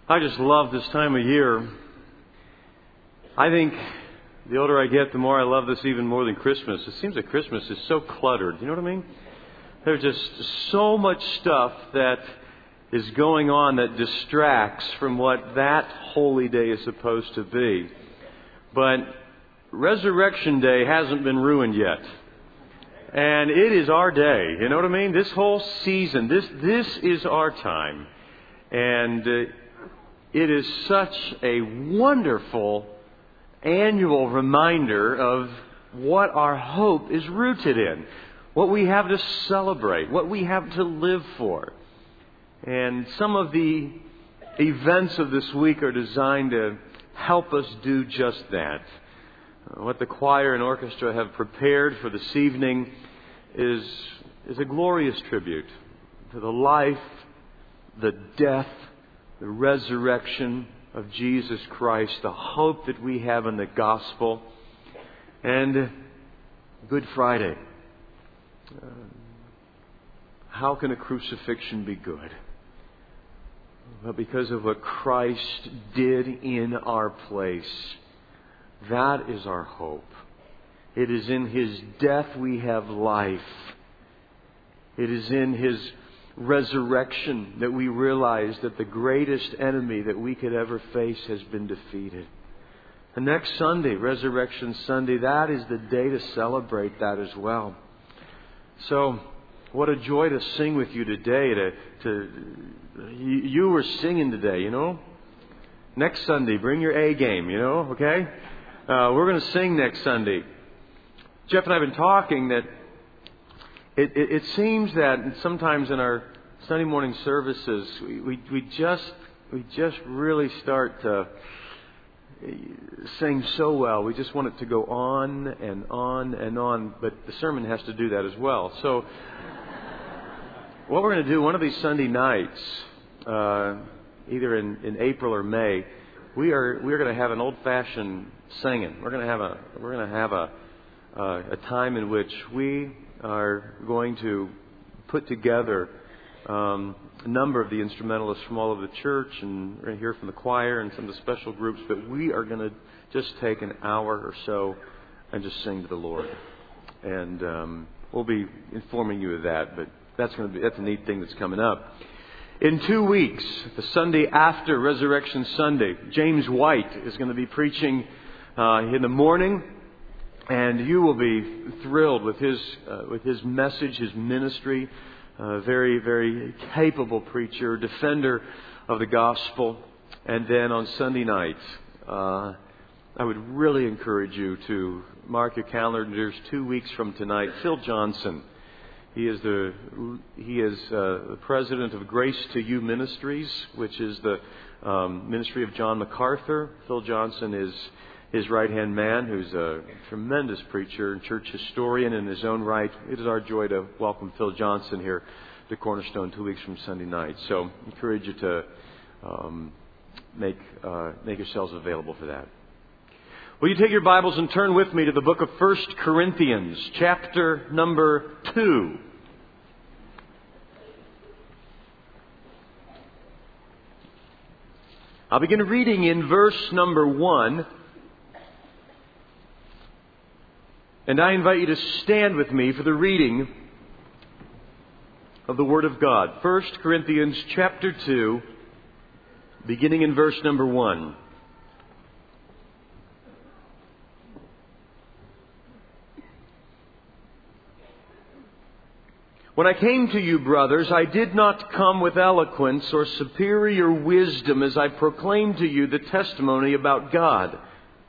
I just love this time of year. I think the older I get, the more I love this even more than Christmas. It seems that Christmas is so cluttered. You know what I mean? There's just so much stuff that is going on that distracts from what that holy day is supposed to be. But Resurrection Day hasn't been ruined yet. And it is our day. You know what I mean? This whole season, this is our time. And it is such a wonderful annual reminder of what our hope is rooted in. What we have to celebrate. What we have to live for. And some of the events of this week are designed to help us do just that. What the choir and orchestra have prepared for this evening is a glorious tribute to the life, the death, the resurrection of Jesus Christ, the hope that we have in the gospel, and Good Friday. How can a crucifixion be good? Well, because of what Christ did in our place. That is our hope. It is in His death we have life. It is in His resurrection that we realize that the greatest enemy that we could ever face has been defeated. And next Sunday, Resurrection Sunday, that is the day to celebrate that as well. So, what a joy to sing with you today. You were singing today, you know. Next Sunday, bring your A game, you know, okay? We're going to sing next Sunday. Jeff and I have been talking that it seems that sometimes in our Sunday morning services, we just really start to sing so well. We just want it to go on and on and on, but the sermon has to do that as well. So what we're going to do one of these Sunday nights, either in April or May, we're going to have an old-fashioned singing. We're going to have a time in which we are going to put together a number of the instrumentalists from all over the church, and we're going to hear from the choir and some of the special groups. But we are going to just take an hour or so and just sing to the Lord, and we'll be informing you of that. But that's a neat thing that's coming up. In 2 weeks, the Sunday after Resurrection Sunday, James White is going to be preaching in the morning, and you will be thrilled with his message, his ministry. Very, very capable preacher, defender of the gospel. And then on Sunday night, I would really encourage you to mark your calendars 2 weeks from tonight. Phil Johnson. He is the president of Grace to You Ministries, which is the ministry of John MacArthur. Phil Johnson is his right-hand man, who's a tremendous preacher and church historian in his own right. It is our joy to welcome Phil Johnson here to Cornerstone 2 weeks from Sunday night. So I encourage you to make yourselves available for that. Will you take your Bibles and turn with me to the book of 1 Corinthians, chapter number 2. I'll begin reading in verse number 1. And I invite you to stand with me for the reading of the Word of God. 1 Corinthians chapter 2, beginning in verse number 1. When I came to you, brothers, I did not come with eloquence or superior wisdom as I proclaimed to you the testimony about God.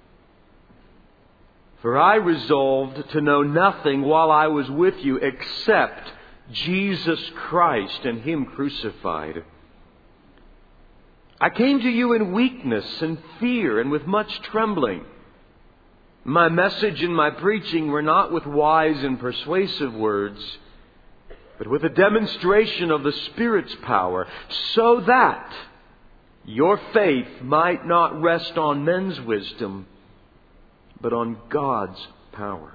For I resolved to know nothing while I was with you except Jesus Christ and Him crucified. I came to you in weakness and fear and with much trembling. My message and my preaching were not with wise and persuasive words, but with a demonstration of the Spirit's power, so that your faith might not rest on men's wisdom, but on God's power.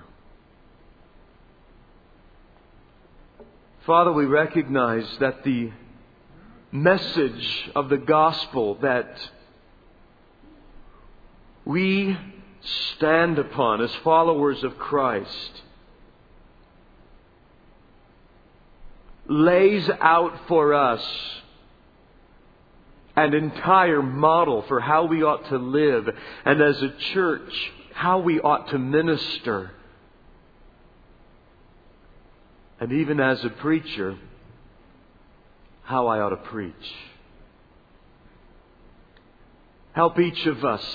Father, we recognize that the message of the gospel that we stand upon as followers of Christ lays out for us an entire model for how we ought to live, and as a church, how we ought to minister. And even as a preacher, how I ought to preach. Help each of us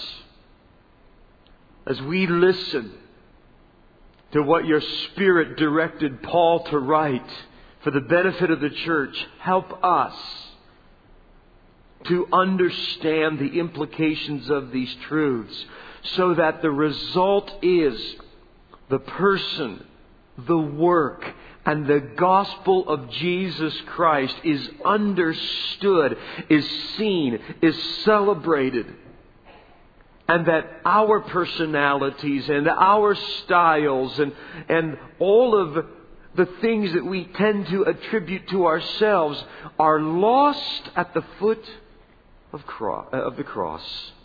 as we listen to what your Spirit directed Paul to write for the benefit of the church. Help us to understand the implications of these truths so that the result is the person, the work, and the gospel of Jesus Christ is understood, is seen, is celebrated. And that our personalities and our styles and all of the things that we tend to attribute to ourselves are lost at the foot of the cross.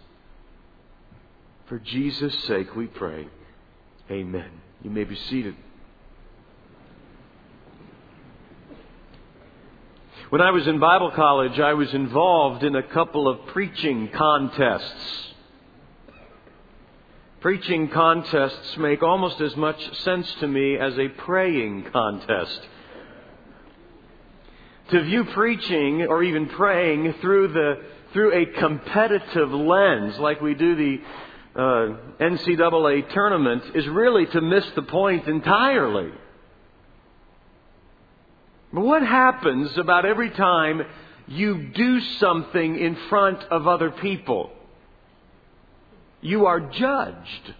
For Jesus' sake we pray. Amen. You may be seated. When I was in Bible college, I was involved in a couple of preaching contests. Preaching contests make almost as much sense to me as a praying contest. To view preaching or even praying through a competitive lens, like we do the NCAA tournament, is really to miss the point entirely. But what happens about every time you do something in front of other people? You are judged.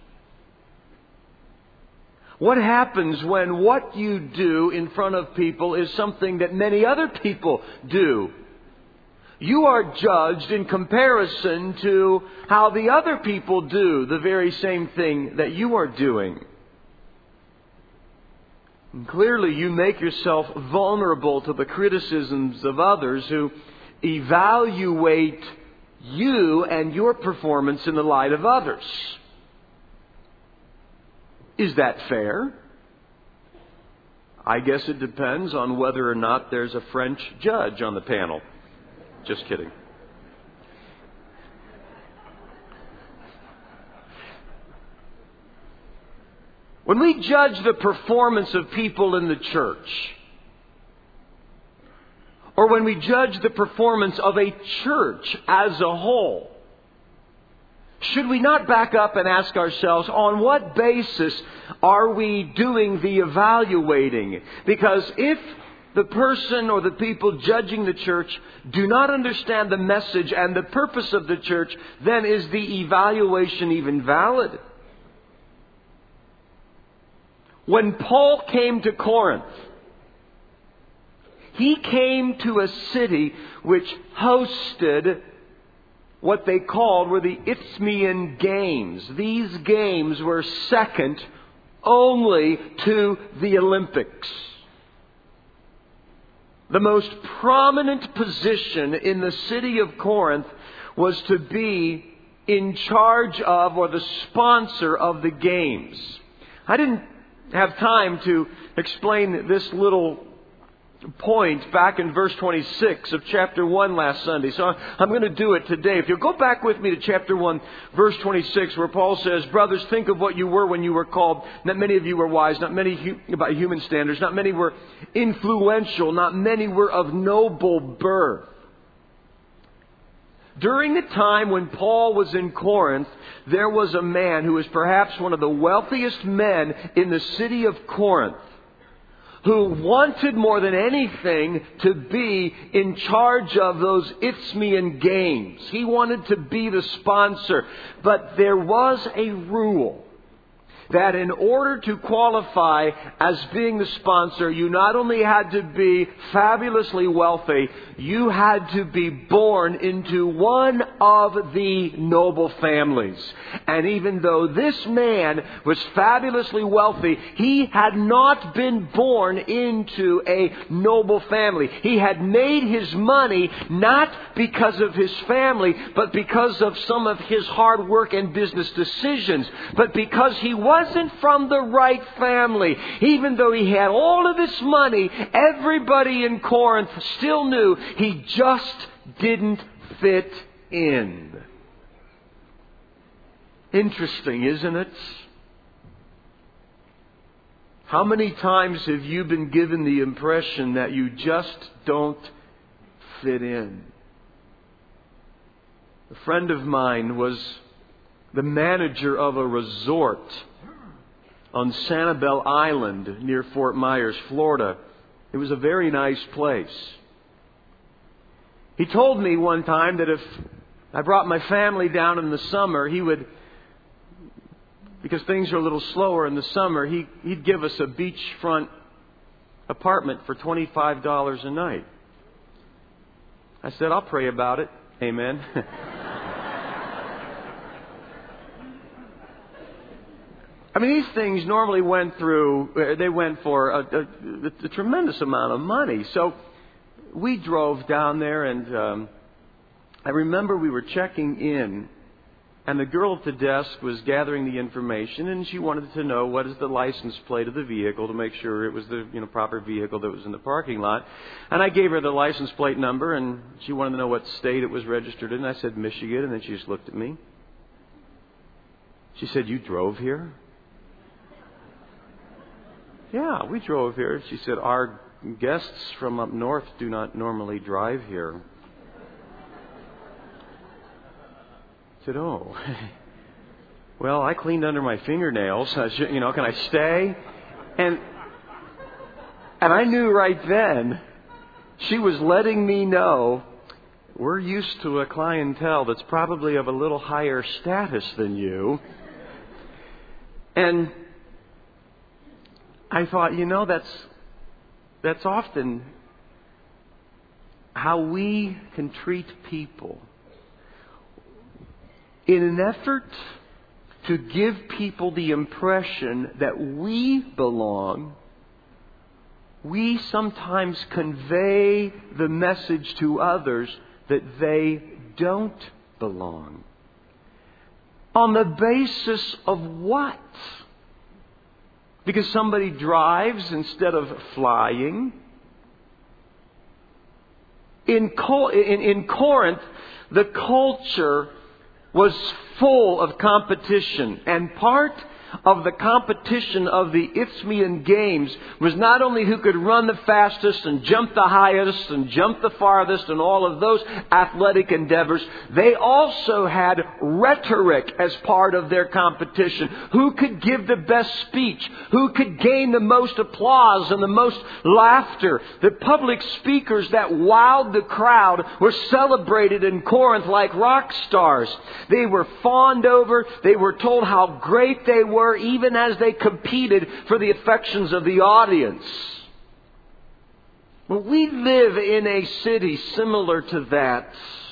What happens when what you do in front of people is something that many other people do? You are judged in comparison to how the other people do the very same thing that you are doing. And clearly you make yourself vulnerable to the criticisms of others who evaluate you and your performance in the light of others. Is that fair? I guess it depends on whether or not there's a French judge on the panel. Just kidding. When we judge the performance of people in the church, or when we judge the performance of a church as a whole, should we not back up and ask ourselves, on what basis are we doing the evaluating? Because if the person or the people judging the church do not understand the message and the purpose of the church, then is the evaluation even valid? When Paul came to Corinth, he came to a city which hosted what they called were the Isthmian Games. These games were second only to the Olympics. The most prominent position in the city of Corinth was to be in charge of or the sponsor of the games. I didn't have time to explain this little point back in verse 26 of chapter 1 last Sunday. So I'm going to do it today. If you'll go back with me to chapter 1, verse 26, where Paul says, "Brothers, think of what you were when you were called. Not many of you were wise, not many by human standards, not many were influential, not many were of noble birth." During the time when Paul was in Corinth, there was a man who was perhaps one of the wealthiest men in the city of Corinth, who wanted more than anything to be in charge of those Isthmian Games. He wanted to be the sponsor. But there was a rule. that in order to qualify as being the sponsor, you not only had to be fabulously wealthy, you had to be born into one of the noble families. And even though this man was fabulously wealthy, he had not been born into a noble family. He had made his money not because of his family, but because of some of his hard work and business decisions. But because he wasn't from the right family, even though he had all of this money, everybody in Corinth still knew he just didn't fit in. Interesting, isn't it? How many times have you been given the impression that you just don't fit in? A friend of mine was the manager of a resort on Sanibel Island near Fort Myers, Florida. It was a very nice place. He told me one time that if I brought my family down in the summer, he would, because things are a little slower in the summer, he'd give us a beachfront apartment for $25 a night. I said, I'll pray about it. Amen. I mean, these things normally went for a tremendous amount of money. So we drove down there, and I remember we were checking in, and the girl at the desk was gathering the information, and she wanted to know what is the license plate of the vehicle to make sure it was the proper vehicle that was in the parking lot. And I gave her the license plate number, and she wanted to know what state it was registered in. I said Michigan, and then she just looked at me. She said, "You drove here?" "Yeah, we drove here." She said, "Our guests from up north do not normally drive here." I said, "Oh, well, I cleaned under my fingernails. Can I stay?" And I knew right then she was letting me know we're used to a clientele that's probably of a little higher status than you. And I thought, that's often how we can treat people. In an effort to give people the impression that we belong, we sometimes convey the message to others that they don't belong. On the basis of what? Because somebody drives instead of flying. In Corinth, the culture was full of competition. And part of the competition of the Isthmian Games was not only who could run the fastest and jump the highest and jump the farthest and all of those athletic endeavors. They also had rhetoric as part of their competition. Who could give the best speech? Who could gain the most applause and the most laughter? The public speakers that wowed the crowd were celebrated in Corinth like rock stars. They were fawned over. They were told how great they were, even as they competed for the affections of the audience. But we live in a city similar to that.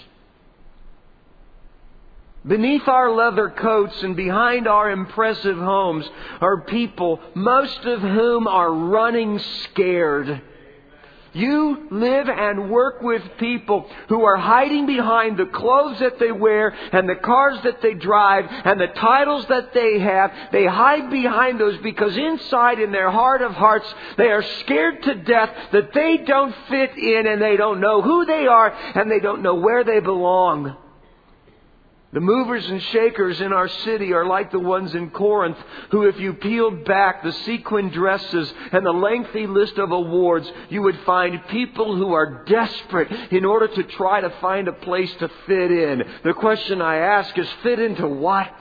Beneath our leather coats and behind our impressive homes are people, most of whom are running scared. You live and work with people who are hiding behind the clothes that they wear and the cars that they drive and the titles that they have. They hide behind those because inside in their heart of hearts, they are scared to death that they don't fit in and they don't know who they are and they don't know where they belong. The movers and shakers in our city are like the ones in Corinth who, if you peeled back the sequin dresses and the lengthy list of awards, you would find people who are desperate in order to try to find a place to fit in. The question I ask is, fit into what?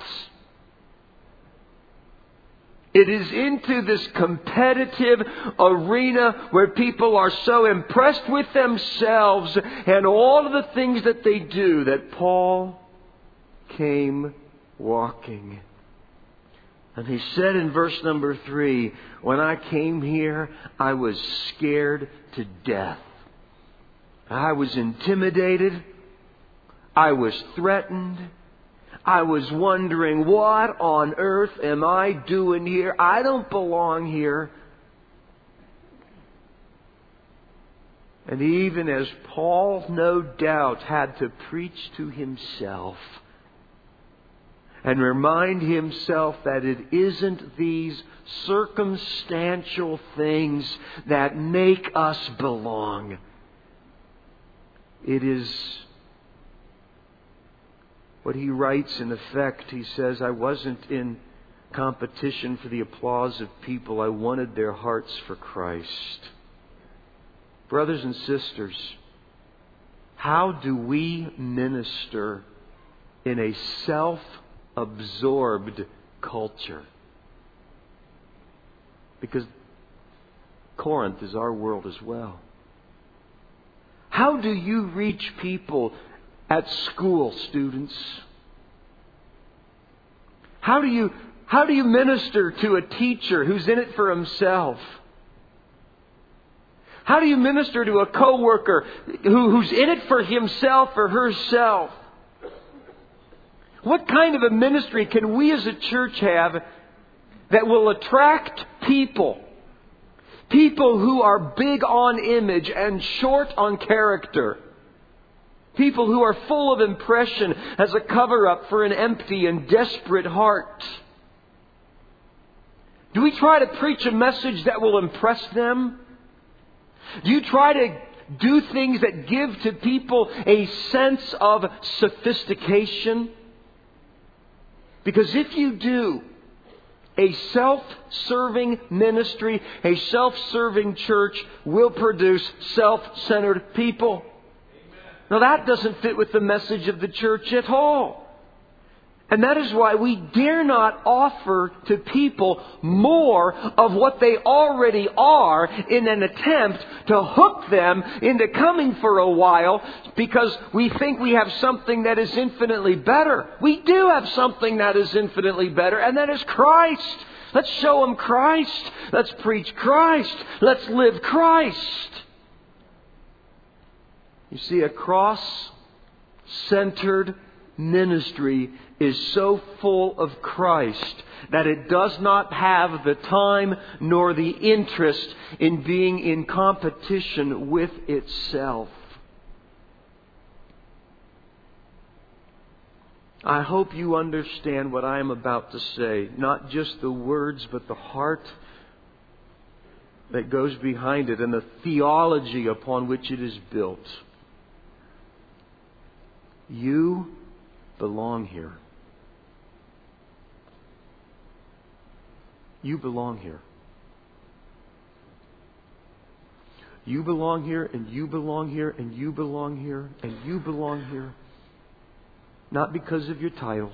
It is into this competitive arena where people are so impressed with themselves and all of the things that they do that Paul came walking. And he said in verse number 3, when I came here, I was scared to death. I was intimidated. I was threatened. I was wondering, what on earth am I doing here? I don't belong here. And even as Paul, no doubt, had to preach to himself and remind himself that it isn't these circumstantial things that make us belong. It is what he writes in effect. He says, I wasn't in competition for the applause of people. I wanted their hearts for Christ. Brothers and sisters, how do we minister in a self-absorbed culture? Because Corinth is our world as well. How do you reach people at school, students? How do you minister to a teacher who's in it for himself? How do you minister to a coworker who's in it for himself or herself? What kind of a ministry can we as a church have that will attract people? People who are big on image and short on character. People who are full of impression as a cover-up for an empty and desperate heart. Do we try to preach a message that will impress them? Do you try to do things that give to people a sense of sophistication? Because if you do, a self-serving ministry, a self-serving church will produce self-centered people. Now that doesn't fit with the message of the church at all. And that is why we dare not offer to people more of what they already are in an attempt to hook them into coming for a while because we think we have something that is infinitely better. We do have something that is infinitely better, and that is Christ. Let's show them Christ. Let's preach Christ. Let's live Christ. You see, a cross-centered ministry is so full of Christ that it does not have the time nor the interest in being in competition with itself. I hope you understand what I am about to say. Not just the words, but the heart that goes behind it and the theology upon which it is built. You belong here. You belong here. You belong here, and you belong here, and you belong here, and you belong here. Not because of your title.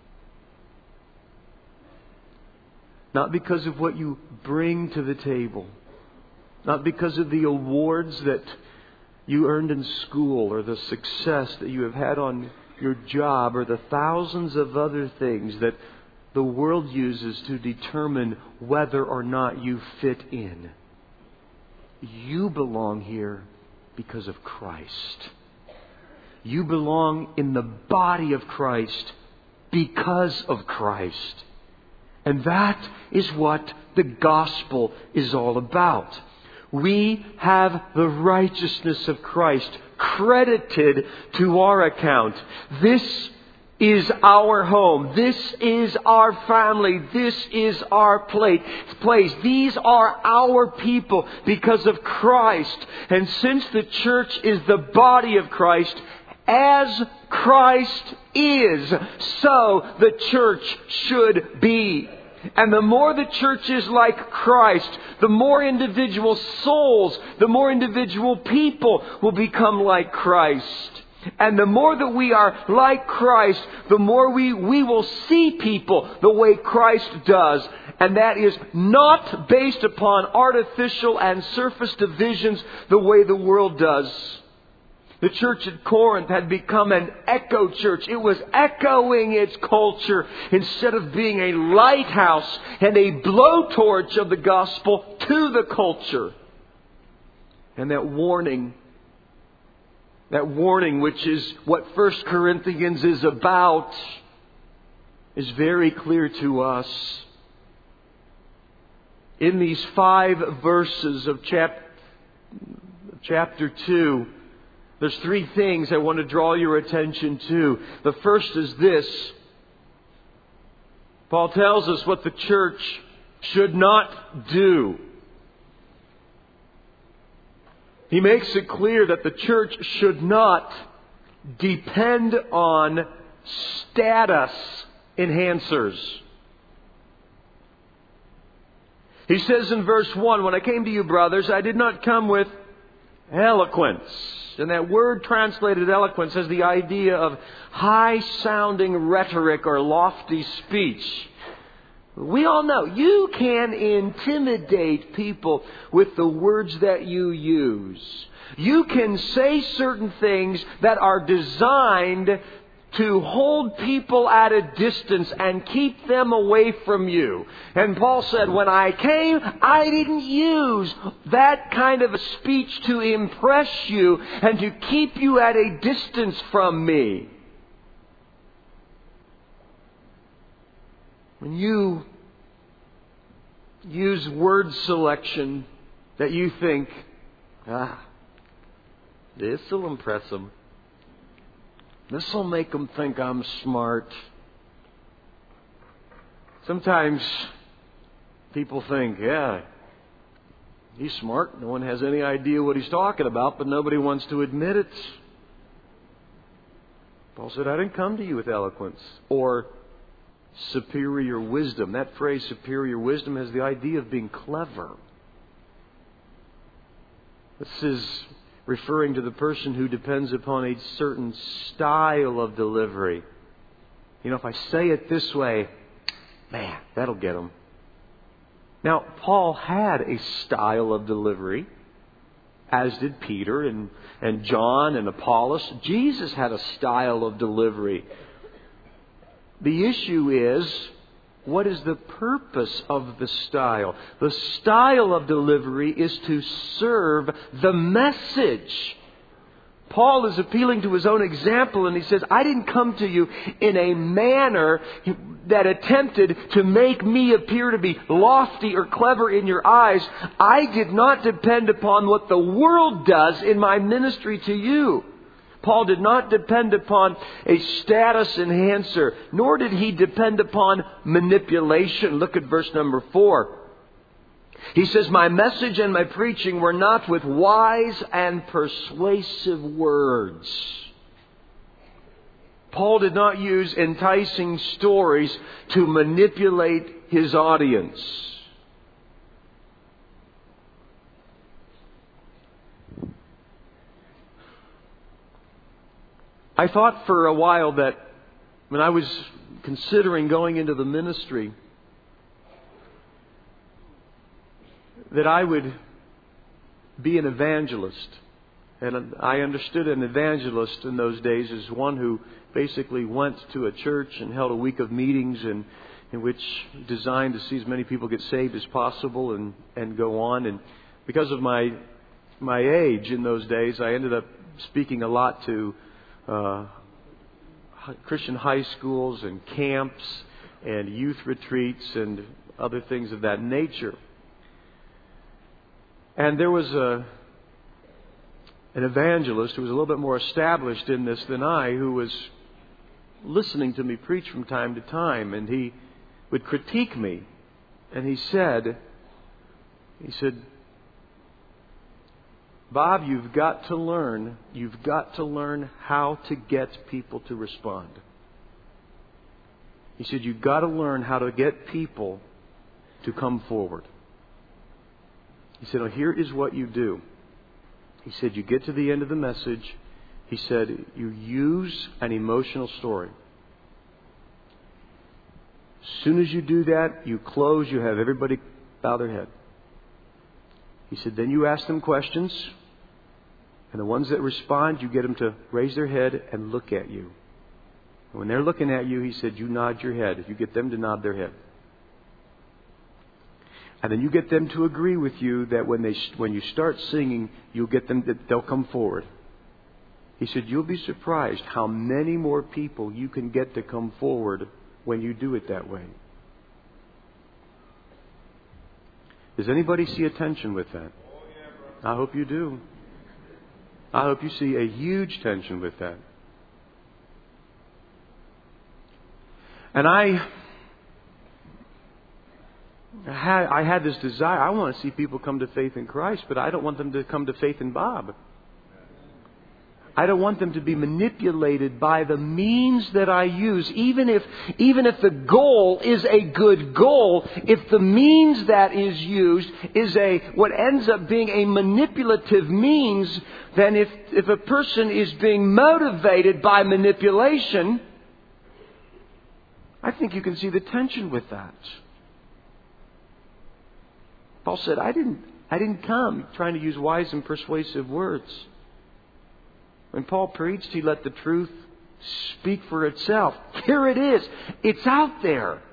Not because of what you bring to the table. Not because of the awards that you earned in school or the success that you have had on your job or the thousands of other things that the world uses to determine whether or not you fit in. You belong here because of Christ. You belong in the body of Christ because of Christ. And that is what the gospel is all about. We have the righteousness of Christ credited to our account. This is our home. This is our family. This is our place. These are our people because of Christ. And since the church is the body of Christ, as Christ is, so the church should be. And the more the church is like Christ, the more individual souls, the more individual people will become like Christ. And the more that we are like Christ, the more we will see people the way Christ does. And that is not based upon artificial and surface divisions the way the world does. The church at Corinth had become an echo church. It was echoing its culture instead of being a lighthouse and a blowtorch of the gospel to the culture. And that warning which is what 1 Corinthians is about, is very clear to us. In these 5 verses of chapter 2, there's 3 things I want to draw your attention to. The first is this. Paul tells us what the church should not do. He makes it clear that the church should not depend on status enhancers. He says in verse 1, "When I came to you, brothers, I did not come with eloquence." And that word translated eloquence has the idea of high-sounding rhetoric or lofty speech. We all know you can intimidate people with the words that you use. You can say certain things that are designed to hold people at a distance and keep them away from you. And Paul said, when I came, I didn't use that kind of a speech to impress you and to keep you at a distance from me. When you use word selection that you think, this will impress them. This will make them think I'm smart. Sometimes people think, he's smart. No one has any idea what he's talking about, but nobody wants to admit it. Paul said, I didn't come to you with eloquence or superior wisdom. That phrase, superior wisdom, has the idea of being clever. This is referring to the person who depends upon a certain style of delivery. If I say it this way, man, that'll get them. Now, Paul had a style of delivery, as did Peter and John and Apollos. Jesus had a style of delivery. The issue is, what is the purpose of the style? The style of delivery is to serve the message. Paul is appealing to his own example, and he says, I didn't come to you in a manner that attempted to make me appear to be lofty or clever in your eyes. I did not depend upon what the world does in my ministry to you. Paul did not depend upon a status enhancer, nor did he depend upon manipulation. Look at verse number 4. He says, my message and my preaching were not with wise and persuasive words. Paul did not use enticing stories to manipulate his audience. I thought for a while that when I was considering going into the ministry, that I would be an evangelist. And I understood an evangelist in those days as one who basically went to a church and held a week of meetings in which designed to see as many people get saved as possible and go on. And because of my age in those days, I ended up speaking a lot to Christian high schools and camps and youth retreats and other things of that nature. And there was an evangelist who was a little bit more established in this than I, who was listening to me preach from time to time, and he would critique me. And he said, Bob, you've got to learn how to get people to respond. He said, you've got to learn how to get people to come forward. He said, here is what you do. He said, you get to the end of the message. He said, you use an emotional story. As soon as you do that, you close, you have everybody bow their head. He said, then you ask them questions. And the ones that respond, you get them to raise their head and look at you. And when they're looking at you, he said, you nod your head. You get them to nod their head. And then you get them to agree with you that when you start singing, you'll get them that they'll come forward. He said, you'll be surprised how many more people you can get to come forward when you do it that way. Does anybody see a tension with that? I hope you do. I hope you see a huge tension with that. And I had this desire. I want to see people come to faith in Christ, but I don't want them to come to faith in Bob. I don't want them to be manipulated by the means that I use, even if the goal is a good goal. If the means that is used is what ends up being a manipulative means, then if a person is being motivated by manipulation, I think you can see the tension with that. Paul said, I didn't come trying to use wise and persuasive words. When Paul preached, he let the truth speak for itself. Here it is. It's out there.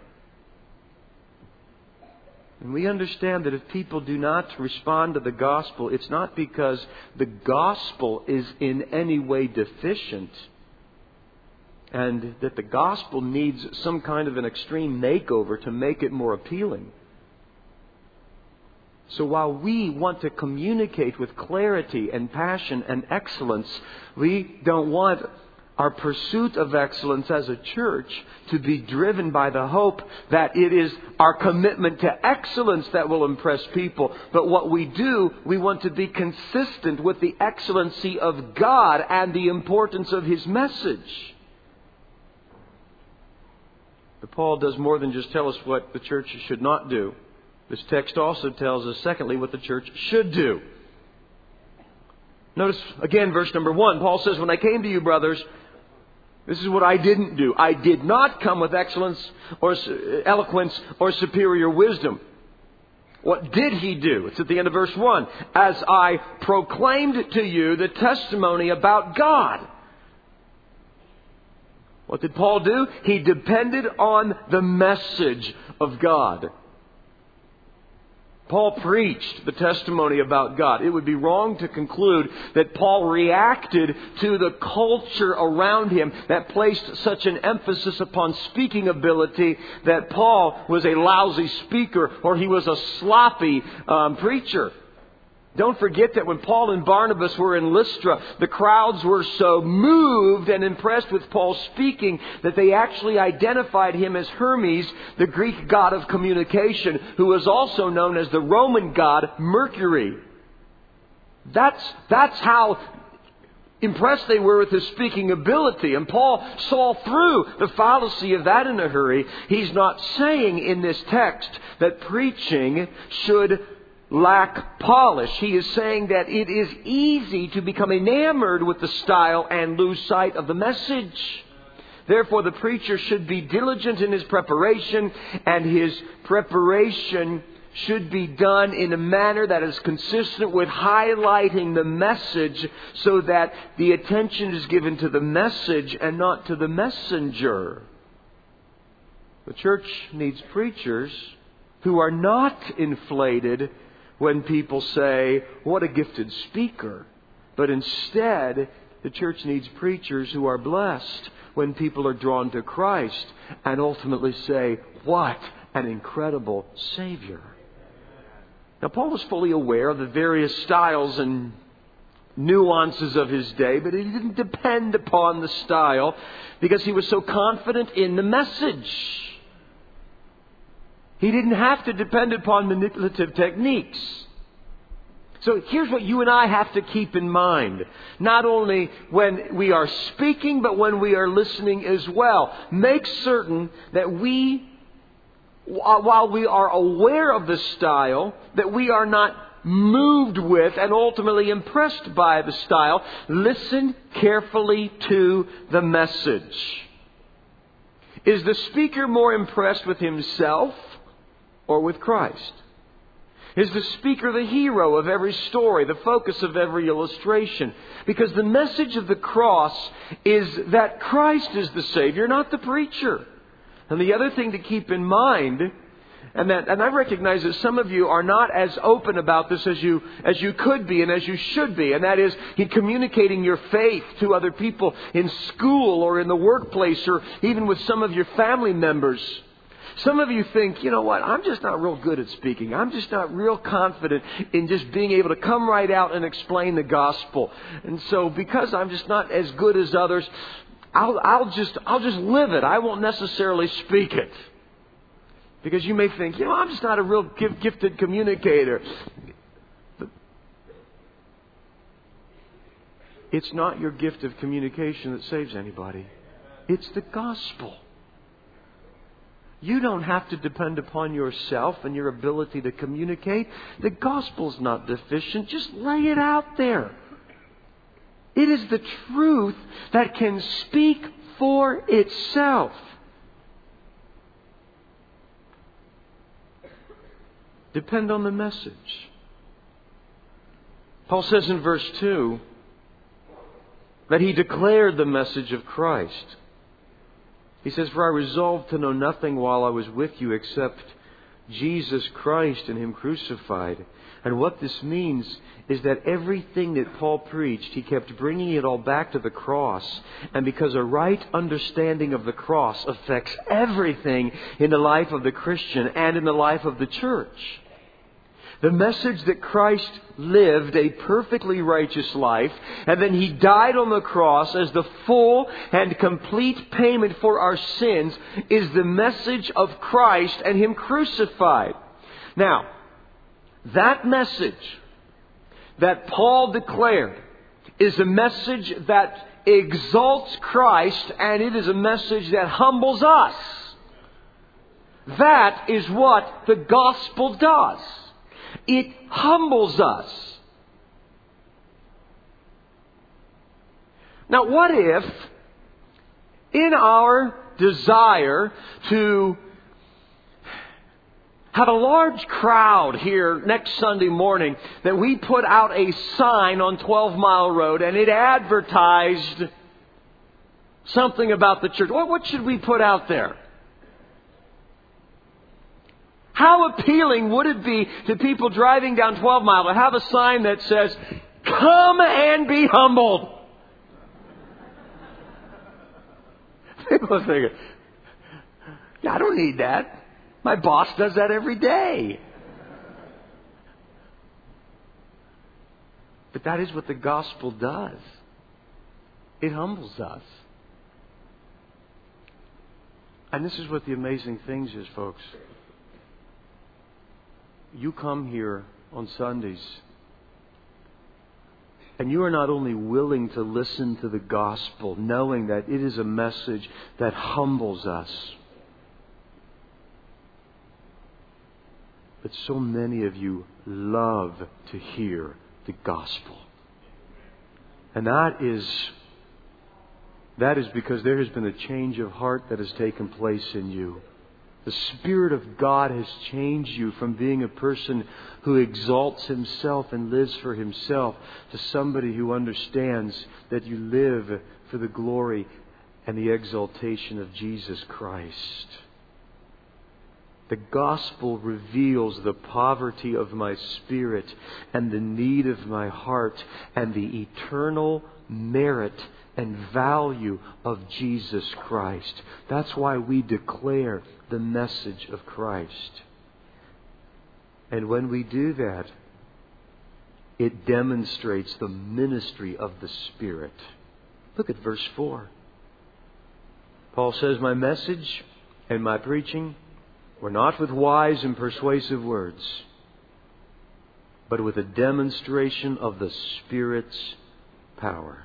And we understand that if people do not respond to the gospel, it's not because the gospel is in any way deficient, and that the gospel needs some kind of an extreme makeover to make it more appealing. So while we want to communicate with clarity and passion and excellence, we don't want our pursuit of excellence as a church to be driven by the hope that it is our commitment to excellence that will impress people. But what we do, we want to be consistent with the excellency of God and the importance of His message. But Paul does more than just tell us what the church should not do. This text also tells us, secondly, what the church should do. Notice, again, verse number 1. Paul says, when I came to you, brothers, this is what I didn't do. I did not come with excellence or eloquence or superior wisdom. What did he do? It's at the end of verse 1. As I proclaimed to you the testimony about God. What did Paul do? He depended on the message of God. Paul preached the testimony about God. It would be wrong to conclude that Paul reacted to the culture around him that placed such an emphasis upon speaking ability that Paul was a lousy speaker or he was a sloppy preacher. Don't forget that when Paul and Barnabas were in Lystra, the crowds were so moved and impressed with Paul's speaking that they actually identified him as Hermes, the Greek god of communication, who was also known as the Roman god Mercury. That's how impressed they were with his speaking ability. And Paul saw through the fallacy of that in a hurry. He's not saying in this text that preaching should lack polish. He is saying that it is easy to become enamored with the style and lose sight of the message. Therefore, the preacher should be diligent in his preparation, and his preparation should be done in a manner that is consistent with highlighting the message so that the attention is given to the message and not to the messenger. The church needs preachers who are not inflated when people say, what a gifted speaker. But instead, the church needs preachers who are blessed when people are drawn to Christ and ultimately say, what an incredible Savior. Now, Paul was fully aware of the various styles and nuances of his day, but he didn't depend upon the style because he was so confident in the message. He didn't have to depend upon manipulative techniques. So here's what you and I have to keep in mind. Not only when we are speaking, but when we are listening as well. Make certain that while we are aware of the style, that we are not moved with and ultimately impressed by the style. Listen carefully to the message. Is the speaker more impressed with himself or with Christ? Is the speaker the hero of every story, the focus of every illustration? Because the message of the cross is that Christ is the Savior, not the preacher. And the other thing to keep in mind, and I recognize that some of you are not as open about this as you could be and as you should be, and that is in communicating your faith to other people in school or in the workplace or even with some of your family members. Some of you think, you know what, I'm just not real good at speaking. I'm just not real confident in just being able to come right out and explain the gospel. And so because I'm just not as good as others, I'll just live it. I won't necessarily speak it. Because you may think, I'm just not a real gifted communicator. It's not your gift of communication that saves anybody. It's the gospel. You don't have to depend upon yourself and your ability to communicate. The gospel's not deficient. Just lay it out there. It is the truth that can speak for itself. Depend on the message. Paul says in verse 2 that he declared the message of Christ. He says, "For I resolved to know nothing while I was with you except Jesus Christ and Him crucified." And what this means is that everything that Paul preached, he kept bringing it all back to the cross. And because a right understanding of the cross affects everything in the life of the Christian and in the life of the church. The message that Christ lived a perfectly righteous life, and then He died on the cross as the full and complete payment for our sins, is the message of Christ and Him crucified. Now, that message that Paul declared is a message that exalts Christ, and it is a message that humbles us. That is what the gospel does. It humbles us. Now, what if, in our desire to have a large crowd here next Sunday morning, that we put out a sign on 12 Mile Road and it advertised something about the church? What should we put out there? How appealing would it be to people driving down 12 Mile to have a sign that says, "Come and be humbled"? People are thinking, "Yeah, I don't need that. My boss does that every day." But that is what the gospel does. It humbles us. And this is what the amazing thing is, folks. You come here on Sundays, and you are not only willing to listen to the gospel, knowing that it is a message that humbles us, but so many of you love to hear the gospel. And that is because there has been a change of heart that has taken place in you. The Spirit of God has changed you from being a person who exalts himself and lives for himself to somebody who understands that you live for the glory and the exaltation of Jesus Christ. The gospel reveals the poverty of my spirit and the need of my heart and the eternal merit and value of Jesus Christ. That's why we declare the message of Christ. And when we do that, it demonstrates the ministry of the Spirit. Look at verse 4. Paul says, "My message and my preaching were not with wise and persuasive words, but with a demonstration of the Spirit's power."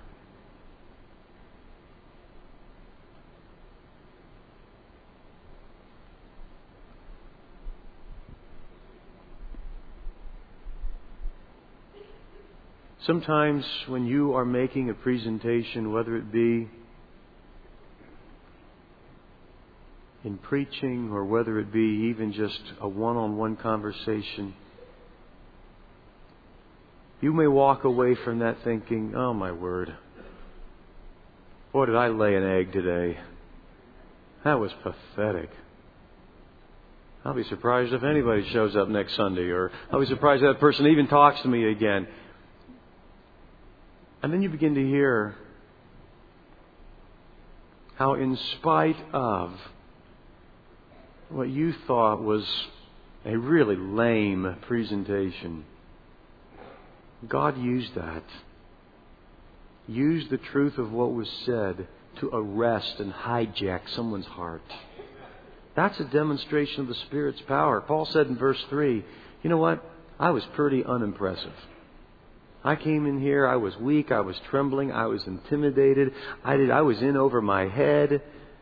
Sometimes when you are making a presentation, whether it be in preaching or whether it be even just a one-on-one conversation, you may walk away from that thinking, oh my word, boy, did I lay an egg today. That was pathetic. I'll be surprised if anybody shows up next Sunday, or I'll be surprised if that person even talks to me again. And then you begin to hear how, in spite of what you thought was a really lame presentation, God used that. Used the truth of what was said to arrest and hijack someone's heart. That's a demonstration of the Spirit's power. Paul said in verse 3, you know what? I was pretty unimpressive. I came in here, I was weak, I was trembling, I was intimidated, I was in over my head.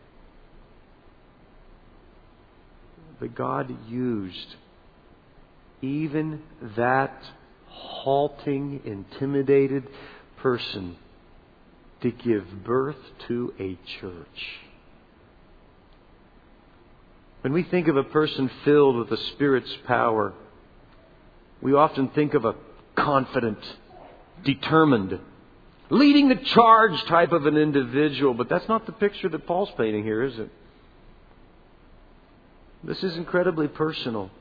But God used even that halting, intimidated person to give birth to a church. When we think of a person filled with the Spirit's power, we often think of a confident, determined, leading the charge type of an individual. But that's not the picture that Paul's painting here, is it? This is incredibly personal.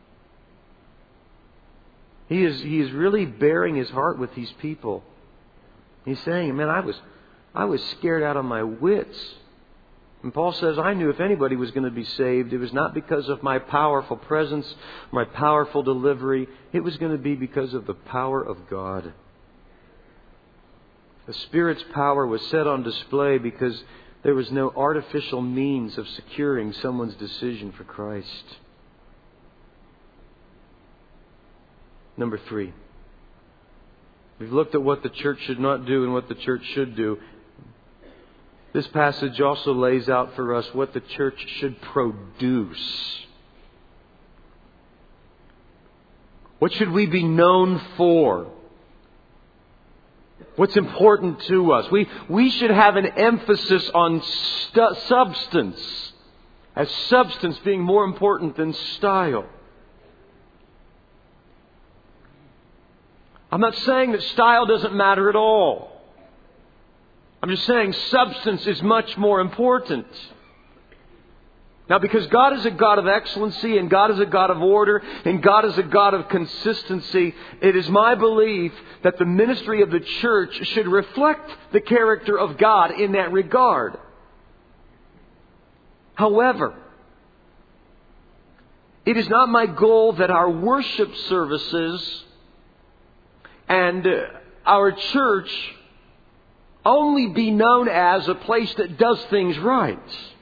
He is really bearing his heart with these people. He's saying, man, I was scared out of my wits. And Paul says, I knew if anybody was going to be saved, it was not because of my powerful presence, my powerful delivery. It was going to be because of the power of God. The Spirit's power was set on display because there was no artificial means of securing someone's decision for Christ. Number 3. We've looked at what the church should not do and what the church should do. This passage also lays out for us what the church should produce. What should we be known for? What's important to us? We should have an emphasis on substance, as substance being more important than style. I'm not saying that style doesn't matter at all. I'm just saying substance is much more important. Now, because God is a God of excellency, and God is a God of order, and God is a God of consistency, it is my belief that the ministry of the church should reflect the character of God in that regard. However, it is not my goal that our worship services and our church only be known as a place that does things right.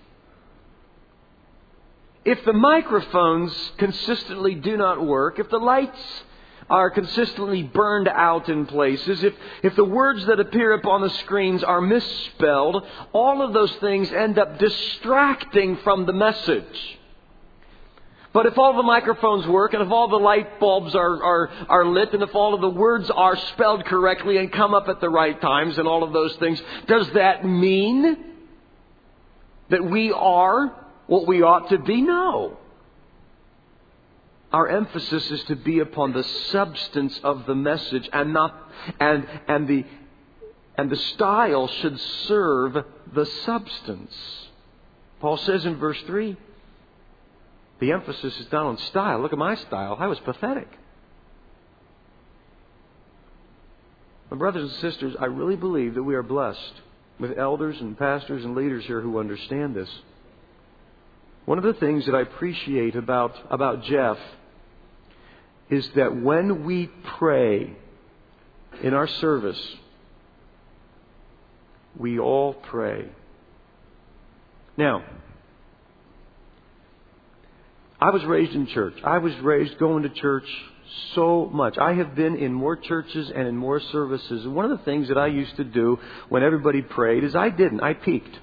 If the microphones consistently do not work, if the lights are consistently burned out in places, if the words that appear upon the screens are misspelled, all of those things end up distracting from the message. But if all the microphones work, and if all the light bulbs are lit, and if all of the words are spelled correctly and come up at the right times and all of those things, does that mean that we are what we ought to be? No. Our emphasis is to be upon the substance of the message, and the style should serve the substance. Paul says in verse 3, the emphasis is not on style. Look at my style. I was pathetic. My brothers and sisters, I really believe that we are blessed with elders and pastors and leaders here who understand this. One of the things that I appreciate about Jeff is that when we pray in our service, we all pray. Now, I was raised in church. I was raised going to church so much. I have been in more churches and in more services. And one of the things that I used to do when everybody prayed is I peeked.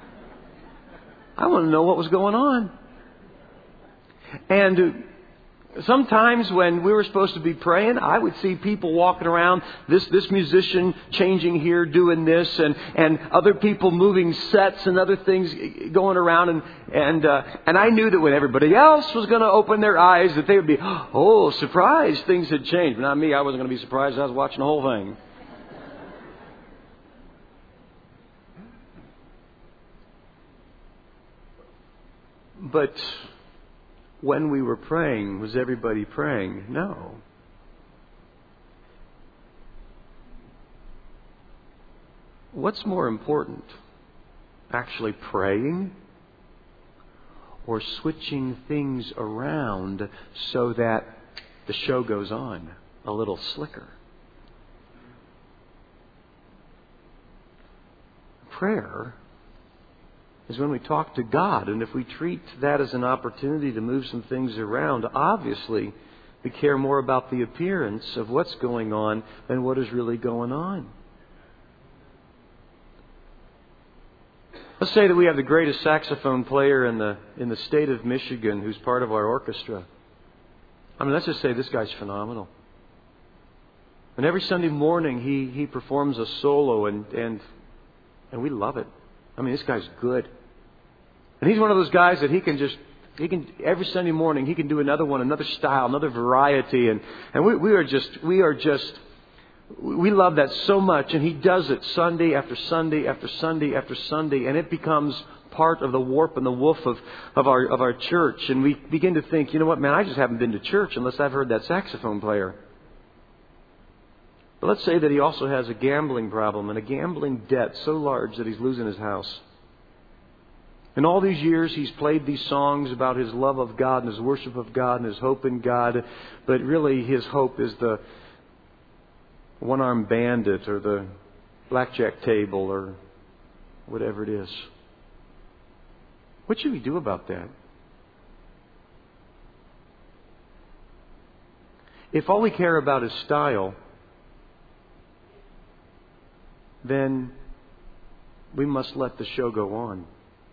I want to know what was going on. And Sometimes when we were supposed to be praying, I would see people walking around, this musician changing here, doing this, and other people moving sets and other things going around. And I knew that when everybody else was going to open their eyes, that they would be, oh, surprised things had changed. But not me. I wasn't going to be surprised. I was watching the whole thing. But when we were praying, was everybody praying? No. What's more important? Actually praying or switching things around so that the show goes on a little slicker? Prayer is when we talk to God, and if we treat that as an opportunity to move some things around, obviously we care more about the appearance of what's going on than what is really going on. Let's say that we have the greatest saxophone player in the state of Michigan who's part of our orchestra. I mean, let's just say this guy's phenomenal. And every Sunday morning he performs a solo and we love it. I mean, this guy's good. And he's one of those guys that he can every Sunday morning he can do another one, another style, another variety, and we love that so much, and he does it Sunday after Sunday after Sunday after Sunday, and it becomes part of the warp and the woof of our church. And we begin to think, you know what, man, I just haven't been to church unless I've heard that saxophone player. But let's say that he also has a gambling problem and a gambling debt so large that he's losing his house. And all these years he's played these songs about his love of God and his worship of God and his hope in God. But really his hope is the one-armed bandit or the blackjack table or whatever it is. What should we do about that? If all we care about is style, then we must let the show go on.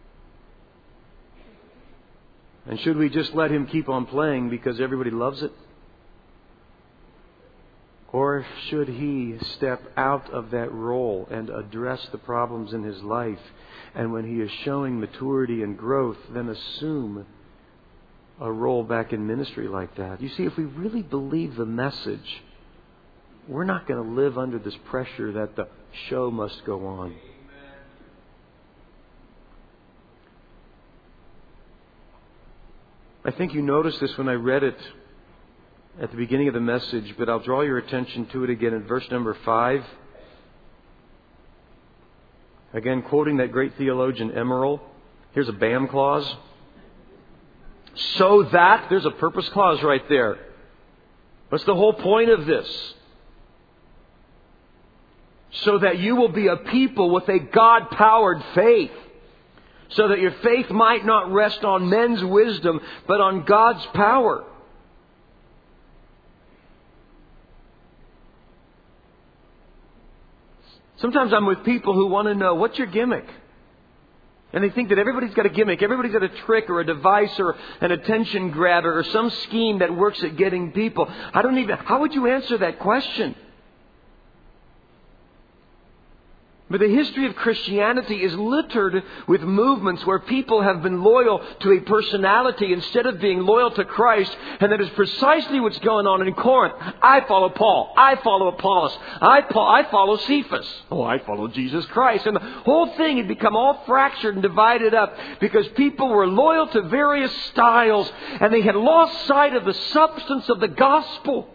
And should we just let him keep on playing because everybody loves it? Or should he step out of that role and address the problems in his life? And when he is showing maturity and growth, then assume a role back in ministry like that. You see, if we really believe the message, we're not going to live under this pressure that the show must go on. I think you noticed this when I read it at the beginning of the message, but I'll draw your attention to it again in verse number 5. Again, quoting that great theologian Emerald. Here's a BAM clause. So that, there's a purpose clause right there. What's the whole point of this? So that you will be a people with a God-powered faith. So that your faith might not rest on men's wisdom, but on God's power. Sometimes I'm with people who want to know, what's your gimmick? And they think that everybody's got a gimmick, everybody's got a trick or a device or an attention grabber or some scheme that works at getting people. How would you answer that question? But the history of Christianity is littered with movements where people have been loyal to a personality instead of being loyal to Christ. And that is precisely what's going on in Corinth. I follow Paul. I follow Apollos. I follow Cephas. Oh, I follow Jesus Christ. And the whole thing had become all fractured and divided up because people were loyal to various styles and they had lost sight of the substance of the gospel.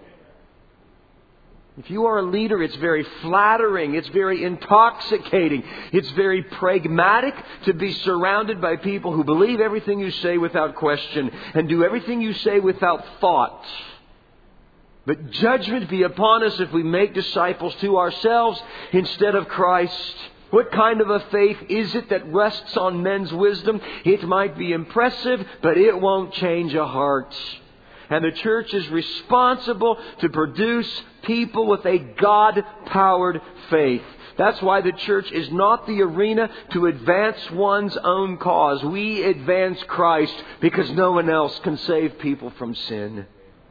If you are a leader, it's very flattering, it's very intoxicating, it's very pragmatic to be surrounded by people who believe everything you say without question and do everything you say without thought. But judgment be upon us if we make disciples to ourselves instead of Christ. What kind of a faith is it that rests on men's wisdom? It might be impressive, but it won't change a heart. And the church is responsible to produce people with a God-powered faith. That's why the church is not the arena to advance one's own cause. We advance Christ because no one else can save people from sin.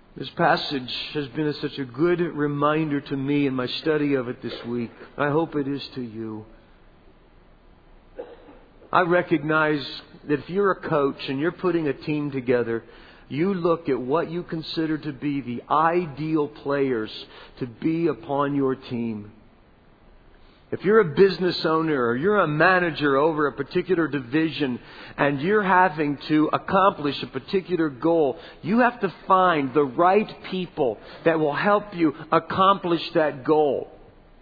This passage has been such a good reminder to me in my study of it this week. I hope it is to you. I recognize that if you're a coach and you're putting a team together, you look at what you consider to be the ideal players to be upon your team. If you're a business owner or you're a manager over a particular division and you're having to accomplish a particular goal, you have to find the right people that will help you accomplish that goal.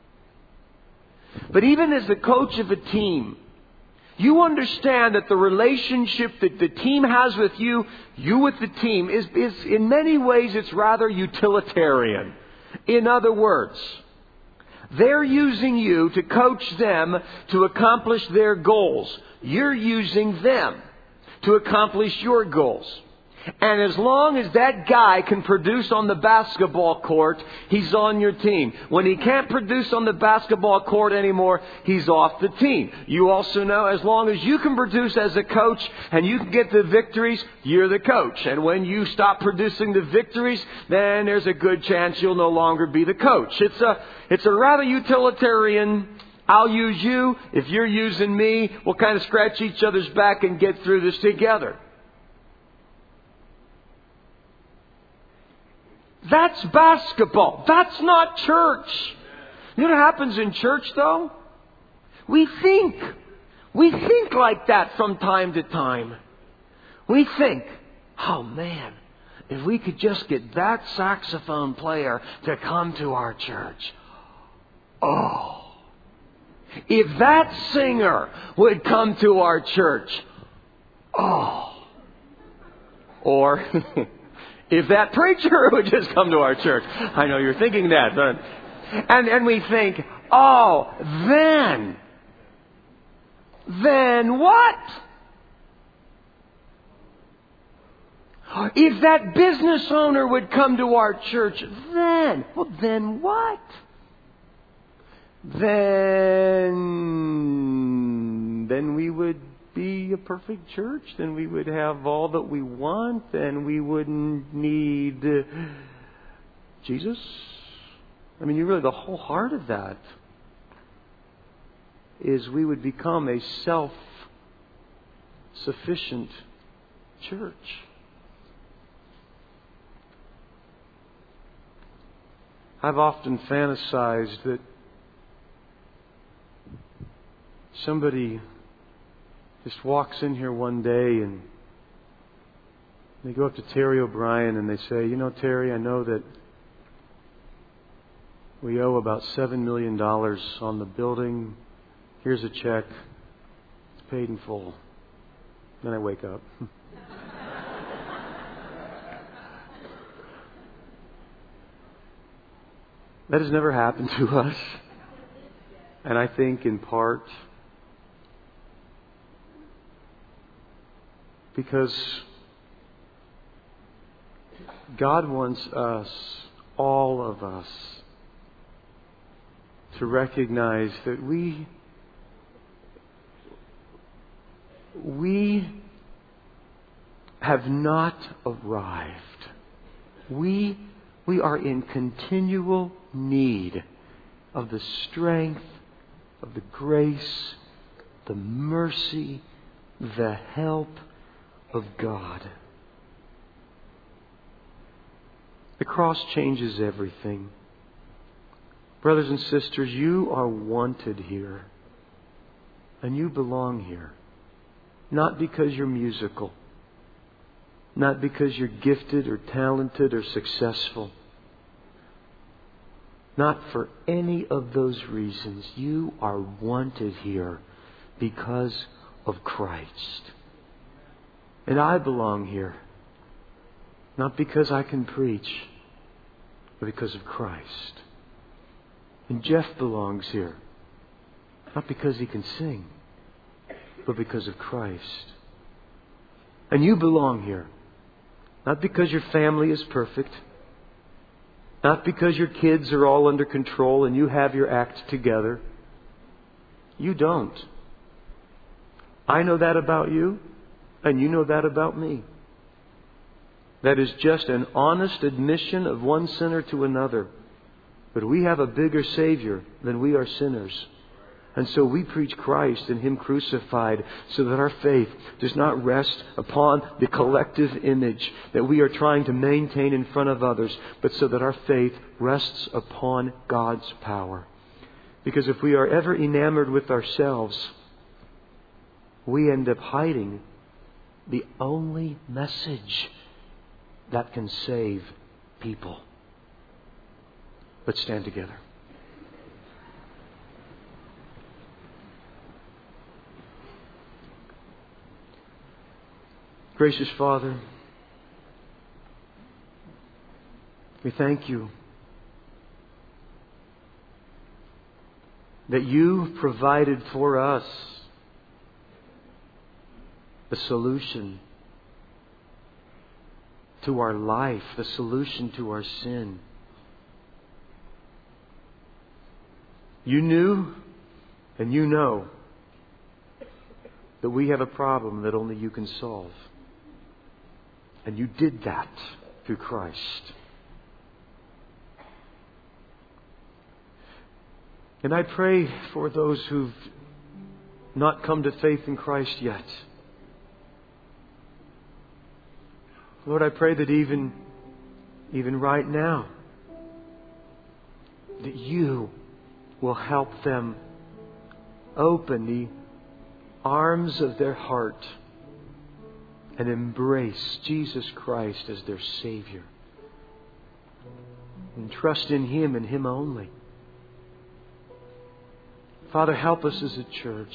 But even as the coach of a team, you understand that the relationship that the team has with you, you with the team, is in many ways it's rather utilitarian. In other words, they're using you to coach them to accomplish their goals. You're using them to accomplish your goals. And as long as that guy can produce on the basketball court, he's on your team. When he can't produce on the basketball court anymore, he's off the team. You also know as long as you can produce as a coach and you can get the victories, you're the coach. And when you stop producing the victories, then there's a good chance you'll no longer be the coach. It's a rather utilitarian, I'll use you, if you're using me, we'll kind of scratch each other's back and get through this together. That's basketball. That's not church. You know what happens in church, though? We think like that from time to time. We think, oh man, if we could just get that saxophone player to come to our church. Oh, if that singer would come to our church. Oh. Or... if that preacher would just come to our church. I know you're thinking that. But, and we think, oh, then what? If that business owner would come to our church, then what? Then we would be a perfect church, then we would have all that we want, and we wouldn't need Jesus. I mean, really, the whole heart of that is we would become a self-sufficient church. I've often fantasized that somebody just walks in here one day and they go up to Terry O'Brien and they say, you know, Terry, I know that we owe about $7 million on the building. Here's a check. It's paid in full. Then I wake up. That has never happened to us. And I think in part because God wants us, all of us, to recognize that we have not arrived. We are in continual need of the strength, of the grace, the mercy, the help of God. The cross changes everything. Brothers and sisters, you are wanted here. And you belong here. Not because you're musical. Not because you're gifted or talented or successful. Not for any of those reasons. You are wanted here because of Christ. And I belong here. Not because I can preach, but because of Christ. And Jeff belongs here. Not because he can sing, but because of Christ. And you belong here. Not because your family is perfect. Not because your kids are all under control and you have your act together. You don't. I know that about you, and you know that about me. That is just an honest admission of one sinner to another. But we have a bigger Savior than we are sinners. And so we preach Christ and Him crucified so that our faith does not rest upon the collective image that we are trying to maintain in front of others, but so that our faith rests upon God's power. Because if we are ever enamored with ourselves, we end up hiding the only message that can save people. Let's stand together. Gracious Father, we thank You that You provided for us the solution to our life, the solution to our sin. You knew and You know that we have a problem that only You can solve. And You did that through Christ. And I pray for those who've not come to faith in Christ yet. Lord, I pray that even right now, that You will help them open the arms of their heart and embrace Jesus Christ as their Savior. And trust in Him and Him only. Father, help us as a church.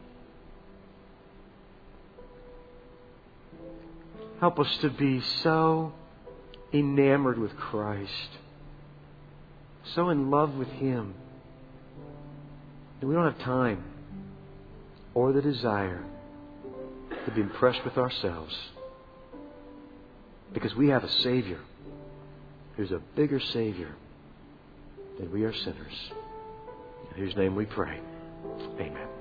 Help us to be so enamored with Christ, so in love with Him, that we don't have time or the desire to be impressed with ourselves, because we have a Savior who's a bigger Savior than we are sinners. In whose name we pray. Amen.